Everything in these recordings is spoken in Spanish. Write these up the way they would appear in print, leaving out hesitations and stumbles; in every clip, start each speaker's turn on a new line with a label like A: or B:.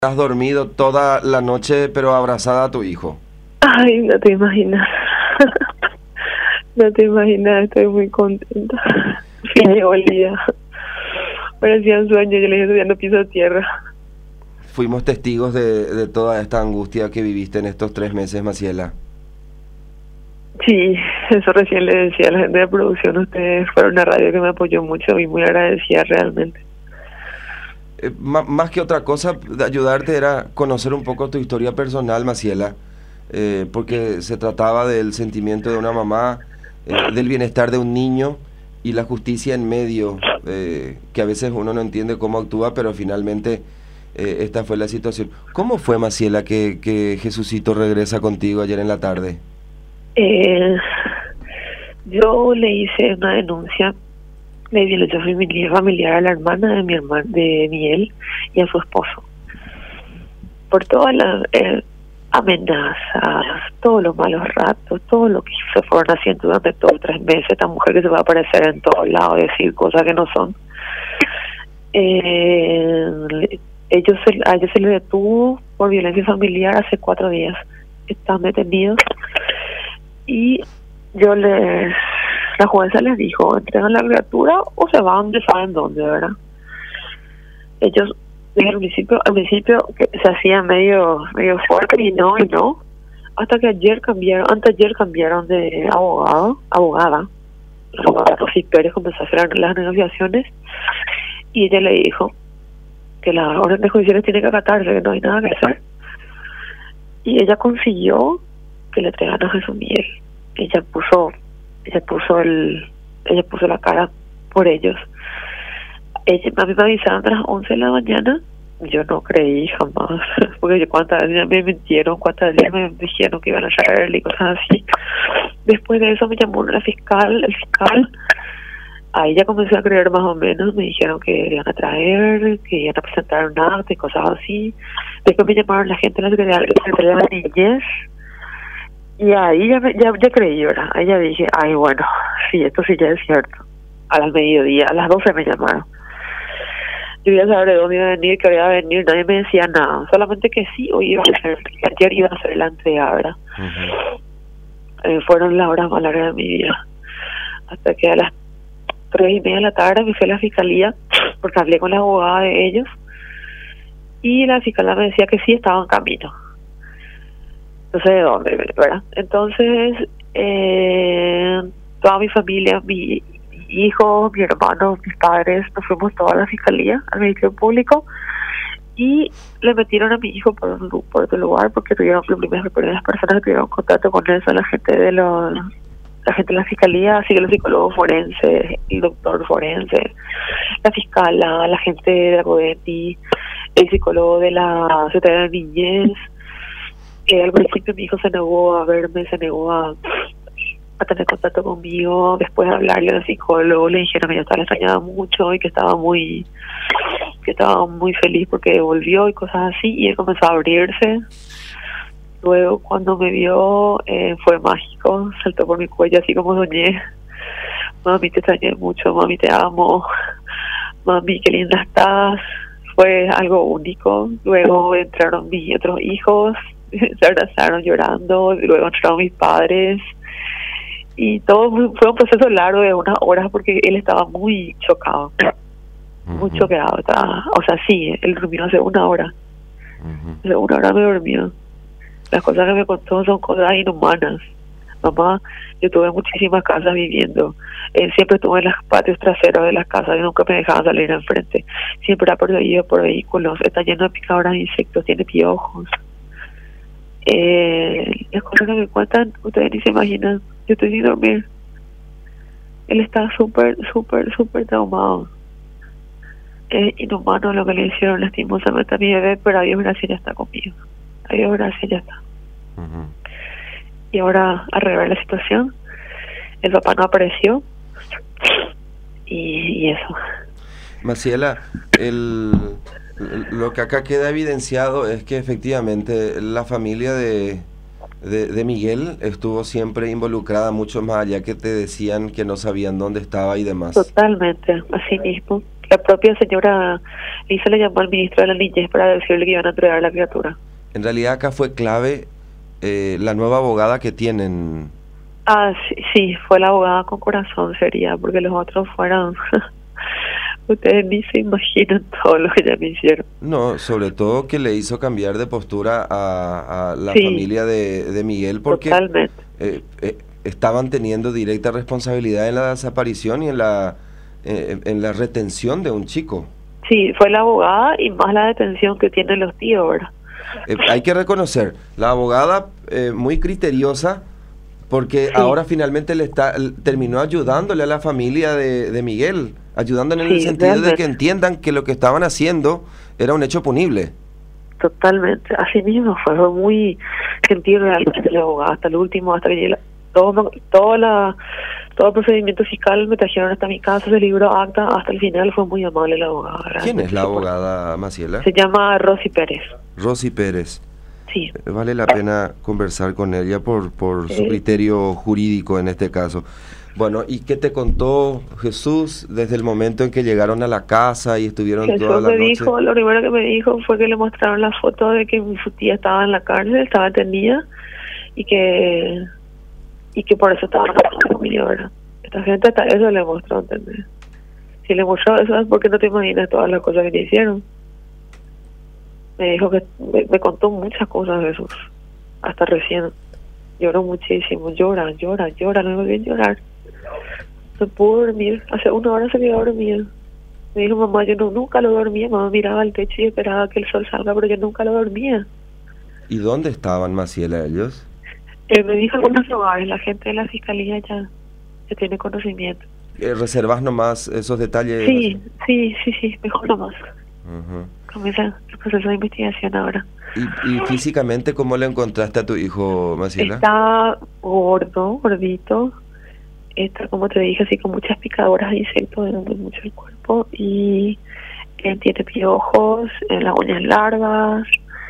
A: Has dormido toda la noche, pero abrazada a tu hijo.
B: Ay, no te imaginas. No te imaginas, estoy muy contenta. Fin llegó el día. Parecía un sueño, yo le dije subiendo piso tierra.
A: Fuimos testigos de toda esta angustia que viviste en estos 3 meses, Maciela.
B: Sí, eso recién le decía a la gente de producción. Ustedes fueron una radio que me apoyó mucho y muy agradecida realmente.
A: Más que otra cosa, de ayudarte era conocer un poco tu historia personal, Maciela, porque se trataba del sentimiento de una mamá, del bienestar de un niño y la justicia en medio, que a veces uno no entiende cómo actúa, pero finalmente esta fue la situación. ¿Cómo fue, Maciela, que Jesucito regresa contigo ayer en la tarde?
B: Yo le hice una denuncia de violencia familiar a la hermana de mi hermano, de Miguel, y a su esposo, por todas las amenazas, todos los malos ratos, todo lo que se fueron haciendo durante todos 3 meses. Esta mujer que se va a aparecer en todos lados, decir cosas que no son. A ellos se les detuvo por violencia familiar hace 4 días. Están detenidos y la jueza les dijo: entregan la criatura o se van de saben dónde, ¿verdad? Ellos al principio que se hacía medio fuerte y no, hasta que anteayer cambiaron de abogada. Rosy Pérez comenzó a hacer las negociaciones y ella le dijo que las órdenes judiciales tienen que acatarse, que no hay nada que hacer. Y ella consiguió que le entregaran a Jesús Miguel. Ella puso la cara por ellos. A mí me avisaron a las 11 de la mañana. Yo no creí jamás, porque cuántas veces me mintieron, cuántas veces me dijeron que iban a traerle y cosas así. Después de eso me llamó el fiscal. Ahí ya comencé a creer más o menos. Me dijeron que iban a traer, que iban a presentar un acta y cosas así. Después me llamaron la gente de la Secretaría de la Niñez. Y ahí ya creí, ¿verdad? Ahí ya dije, ay, bueno, sí, esto sí ya es cierto. Al mediodía, a las 12 me llamaron. Yo iba a saber de dónde iba a venir, que iba a venir, nadie me decía nada. Solamente que sí, hoy iba a ser, ayer iba a ser la entrega, ¿verdad? Fueron las horas más largas de mi vida. Hasta que a las 3:30 de la tarde me fui a la fiscalía, porque hablé con la abogada de ellos. Y la fiscalía me decía que sí estaba en camino. No sé de dónde, ¿verdad? Entonces, toda mi familia, mi hijo, mi hermano, mis padres, nos fuimos toda la fiscalía, al Ministerio Público, y le metieron a mi hijo por otro lugar, porque tuvieron las primeras personas que tuvieron contacto con él son la gente de la fiscalía, así que los psicólogos forenses, el doctor forense, la fiscal, la gente de la CODETI, el psicólogo de la Secretaría de Niñez. Al principio mi hijo se negó a verme, se negó a tener contacto conmigo. Después de hablarle al psicólogo, le dijeron que yo estaba extrañada mucho y que estaba muy feliz porque volvió y cosas así, y él comenzó a abrirse. Luego cuando me vio fue mágico, saltó por mi cuello así como soñé: mami, te extrañé mucho, mami, te amo, mami, qué linda estás. Fue algo único. Luego entraron mis otros hijos, se abrazaron llorando, luego entraron mis padres, y todo fue un proceso largo de unas horas porque él estaba muy chocado, muy choqueado. O sea, sí, él durmió hace 1 hora. Hace 1 hora me durmió. Las cosas que me contó son cosas inhumanas. Mamá, yo tuve muchísimas casas viviendo. Siempre estuve en los patios traseros de las casas y nunca me dejaban salir enfrente. Siempre era perseguido por vehículos. Está lleno de picadoras de insectos, tiene piojos. Las cosas que me cuentan, ustedes ni se imaginan. Yo estoy sin dormir. Él está súper traumado. Es inhumano lo que le hicieron lastimosamente a mi bebé, pero a Dios gracias ya está conmigo. A Dios gracias ya está. Y ahora, a rever la situación, el papá no apareció y eso.
A: Maciela, lo que acá queda evidenciado es que efectivamente la familia de Miguel estuvo siempre involucrada, mucho más allá que te decían que no sabían dónde estaba y demás.
B: Totalmente, así mismo. La propia señora Lisa le llamó al ministro de la Niñez para decirle que iban a entregar a la criatura.
A: En realidad acá fue clave la nueva abogada que tienen.
B: Ah, sí, sí, fue la abogada con corazón sería, porque los otros fueron... Ustedes ni se imaginan todo lo que ya me hicieron.
A: No, sobre todo que le hizo cambiar de postura a la
B: Sí,
A: familia de Miguel, porque
B: totalmente.
A: estaban teniendo directa responsabilidad en la desaparición y en la retención de un chico.
B: Sí, fue la abogada y más la detención que tienen los tíos, ¿verdad?
A: Hay que reconocer, la abogada muy criteriosa, porque
B: Sí,
A: ahora finalmente terminó ayudándole a la familia de Miguel, ayudándole en el
B: sí,
A: sentido de que
B: realmente,
A: entiendan que lo que estaban haciendo era un hecho punible.
B: totalmente. Así mismo fue muy gentil realmente la abogada, hasta el último, hasta que llegué todo el procedimiento fiscal me trajeron hasta mi casa, se libró acta, hasta el final fue muy amable la abogada.
A: ¿Quién es
B: Realmente
A: la abogada, Maciela?
B: se llama Rosy Pérez.
A: Rosy Pérez.
B: Sí,
A: Vale la pena conversar con ella por su criterio jurídico en este caso. Bueno, ¿y qué te contó Jesús desde el momento en que llegaron a la casa y estuvieron toda
B: Jesús
A: la
B: me
A: noche?
B: dijo, lo primero que me dijo fue que le mostraron la foto de que su tía estaba en la cárcel, estaba detenida y que por eso estaba en la familia, ¿verdad? Esta gente hasta eso le mostró, ¿entendés? Si le mostró eso es porque no te imaginas todas las cosas que le hicieron. Me dijo que me contó muchas cosas Jesús, hasta recién. Lloró muchísimo, llora, no me bien llorar. No pudo dormir, hace 1 hora se quedó dormida. Me dijo, mamá, yo nunca lo dormía, mamá miraba al techo y esperaba que el sol salga, pero yo nunca lo dormía.
A: ¿Y dónde estaban, Maciela, ellos?
B: Me dijo algunos lugares, la gente de la fiscalía ya tiene conocimiento.
A: ¿Reservas nomás esos detalles?
B: Sí, mejor nomás.
A: Ujú.
B: Comienza el proceso de investigación ahora.
A: ¿Y físicamente cómo le encontraste a tu hijo, Maciela?
B: Está gordito, está, como te dije, así con muchas picaduras de insectos en mucho el cuerpo y tiene piojos, las uñas largas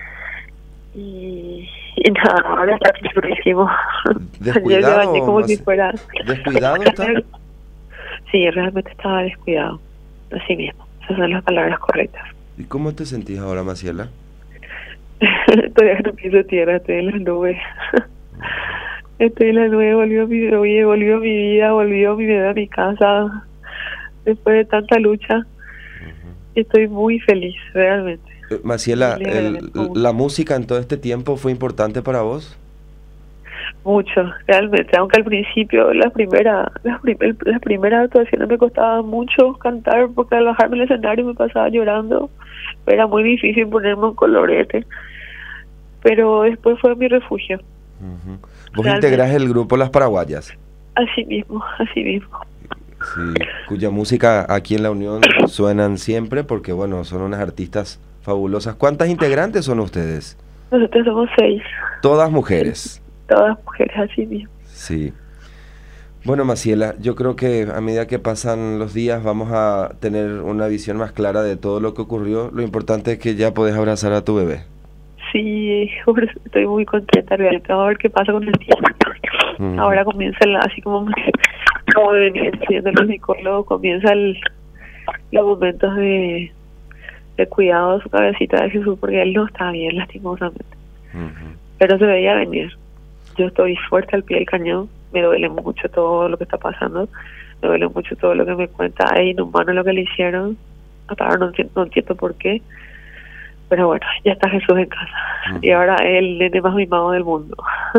B: y nada, ahora está durísimo. Ayer le bañé como si fuera...
A: ¿Descuidado está?
B: Sí, realmente estaba descuidado, así mismo, esas son las palabras correctas.
A: ¿Y cómo te sentís ahora, Maciela?
B: Todavía no piso tierra, estoy en las nubes. Estoy en las nubes, volvió mi vida, volvió mi bebé a mi casa. Después de tanta lucha, estoy muy feliz, realmente.
A: Maciela, ¿la música en todo este tiempo fue importante para vos?
B: Mucho, realmente, aunque al principio las primeras actuaciones me costaba mucho cantar porque al bajarme al escenario me pasaba llorando, era muy difícil ponerme un colorete, pero después fue mi refugio.
A: ¿Vos integrás el grupo Las Paraguayas?
B: Así mismo.
A: Sí, cuya música aquí en La Unión suenan siempre porque, bueno, son unas artistas fabulosas. ¿Cuántas integrantes son ustedes?
B: Nosotros somos 6.
A: Todas mujeres.
B: Todas mujeres, así mismo.
A: Sí. Bueno, Maciela, yo creo que a medida que pasan los días vamos a tener una visión más clara de todo lo que ocurrió. Lo importante es que ya podés abrazar a tu bebé.
B: Sí, estoy muy contenta realmente. Vamos a ver qué pasa con el tiempo. Ahora comienza, así como venía diciendo los psicólogos, comienza los momentos de cuidado de su cabecita de Jesús, porque él no está bien, lastimosamente. Pero se veía venir. Yo estoy fuerte al pie del cañón, me duele mucho todo lo que está pasando, me duele mucho todo lo que me cuenta, es inhumano lo que le hicieron, hasta ahora no entiendo por qué, pero bueno, ya está Jesús en casa, y ahora es el nene más mimado del mundo.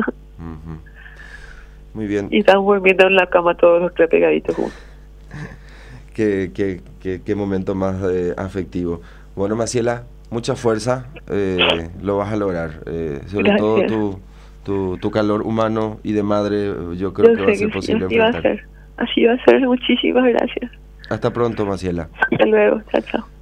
A: Muy bien.
B: Y están durmiendo en la cama todos los 3 pegaditos juntos.
A: Qué momento más afectivo. Bueno, Maciela, mucha fuerza, lo vas a lograr, sobre
B: Gracias.
A: todo tu calor humano y de madre, yo creo que va a ser posible enfrentar.
B: Así va a ser, muchísimas gracias.
A: Hasta pronto, Maciela.
B: Hasta luego, chao.